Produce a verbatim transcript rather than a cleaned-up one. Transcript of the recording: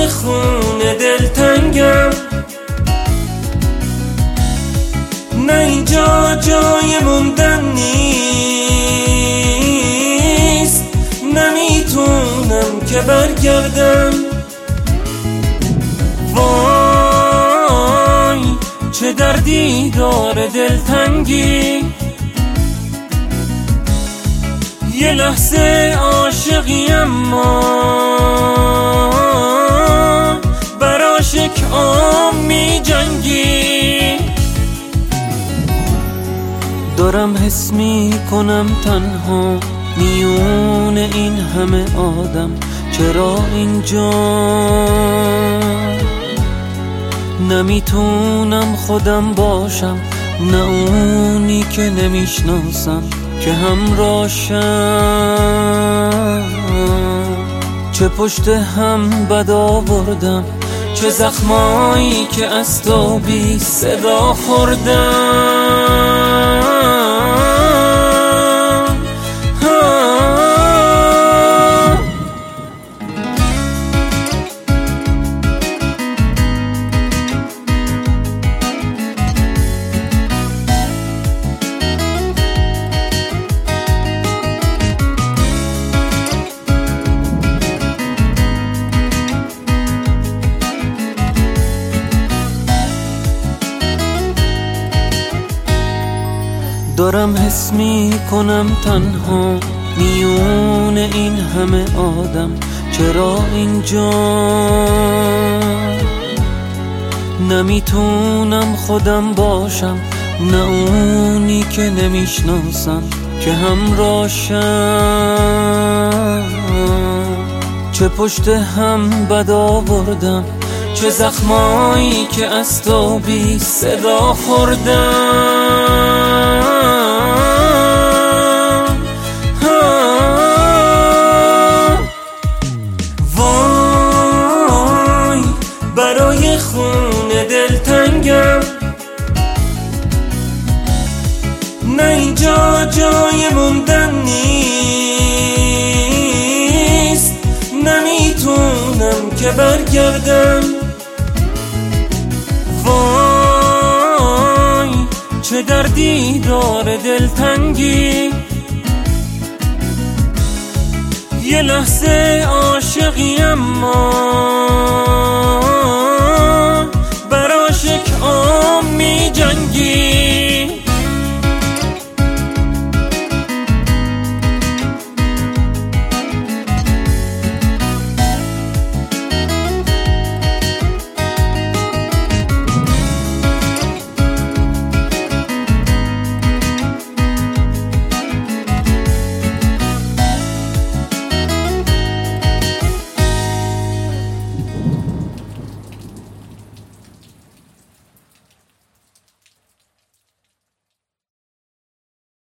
خونه دلتنگم، نه اینجا جای موندن نیست، نمیتونم که برگردم. وای چه دردی داره دلتنگی، یه لحظه عاشقی اما براش یک عام می جنگی. دارم حس می کنم تنها میون این همه آدم، چرا اینجا نمیتونم خودم باشم، نه اونی که نمیشناسم که همراشم. چه پشت هم بد آوردم، چه زخمایی که از تو بی صدا خوردم. دارم حس می کنم تنها میون این همه آدم، چرا اینجا نمیتونم خودم باشم، نه اونی که نمیشناسم که همراشم. چه پشت هم بد آوردم، چه زخمایی که از تو بی صدا خوردم. وای برای خونه دلتنگم، نه اینجا جای موندن نیست، نمیتونم که برگردم. وای چه دردی داره دلتنگی، یه لحظه عاشقی اما براش یک عام می جنگی.